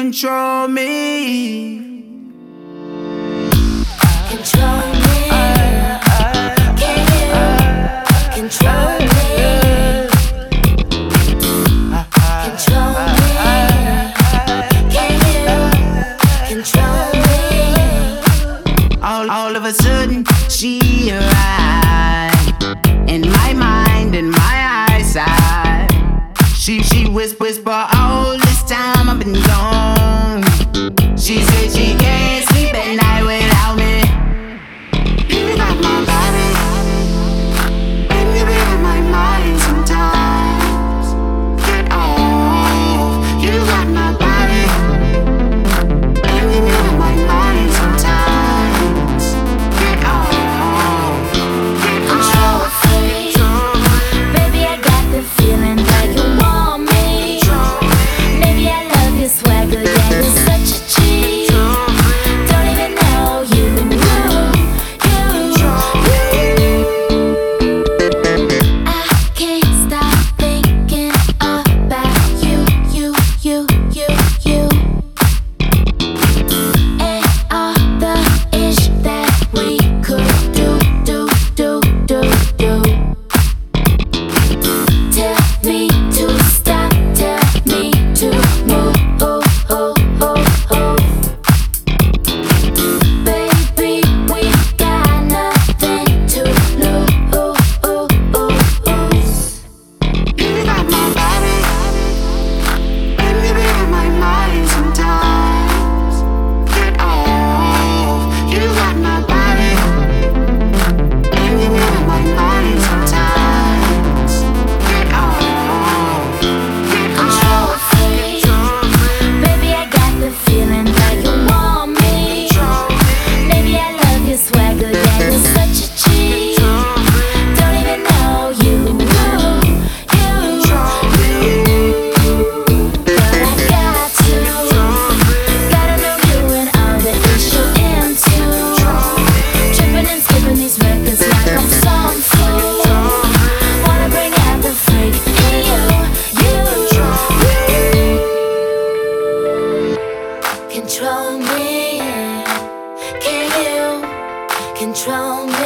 control me. Control me. Can you control me? Control me. Can you control me? All of a sudden, she arrived in my mind, in my eyesight. She whisper all this time I've been gone. She said she can't sleep at night without me. You got my body, and you be in my mind sometimes. Get off, you got my body, and you be in my mind sometimes. Get off, get Control off. free. Baby, I got the feeling that you want me. Maybe I love your swagger, yeah, you're such a G. Don't even know you. I can't stop thinking about you. And all the ish that we could do. Tell me to stop, tell me to move. Baby, we got nothing to lose. You got my body, and you be in my mind sometimes. Get off, you got my body, and you be in my mind sometimes. Get off, get Control off. free. Baby, I got the feeling that you want me. Maybe I love your swagger, yeah, you're such a G. Don't even know you. But I got to. Gotta know you and all the ish you're into. Tripping and skipping these records like I'm some fool. Wanna bring out the freak in you. Control me. Can you control me?